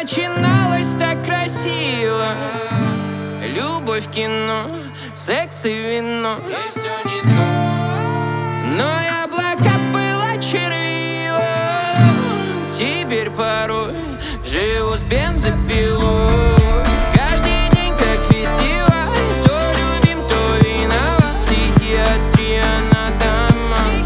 начиналось так красиво. Любовь, кино, секс и вино. Но яблоко было червиво. Теперь порой живу с бензопилой. Каждый день как фестиваль. То любим, то виноват. Психиатрия на домах.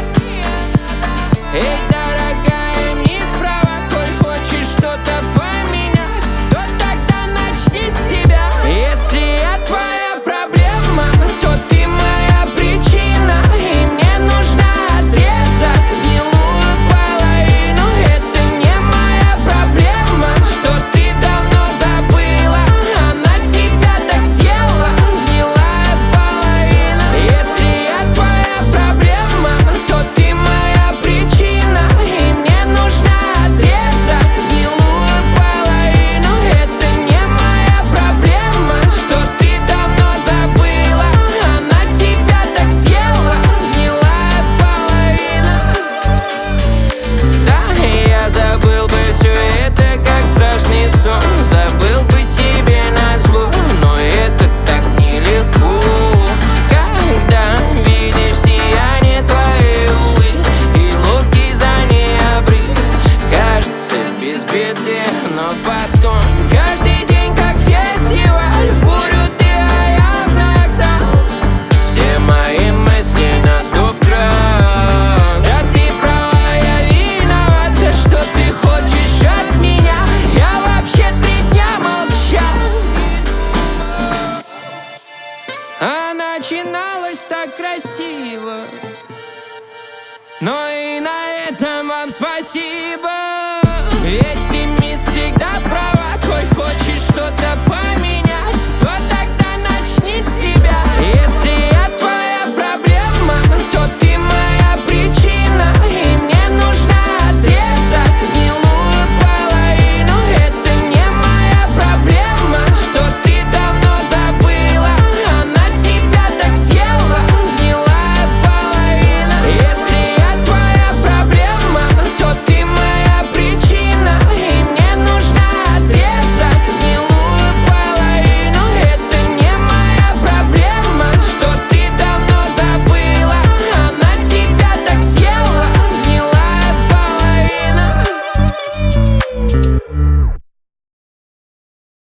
Эй, дорогая, не справа. Коль хочешь что-то поменять, то тогда начни с себя. Если я твоя проблема, то ты моя причина. И мне нужно отрезать гнилую половину. Это не моя проблема, что ты давно забыла. Она тебя так съела, гнилая половина. Если я твоя проблема, то ты моя причина. И мне нужно отрезать гнилую половину. Это не моя проблема, что ты давно забыла. Она тебя так съела, гнилая половина. Да, я забыл бы все это, как страшный сон. Забыл бы тебе назло, но это так нелегко. Когда видишь сияние твоей улыбки и ловкий за ней обрыв, кажется без беды, но потом каждый день как фестиваль. В бурю ты, а я в нокдаун. Все мои мысли на стоп-трек. Да ты права, я виновата. Что ты хочешь от меня? Я вообще 3 дня молчал. А начиналось так красиво. Но и на этом вам спасибо.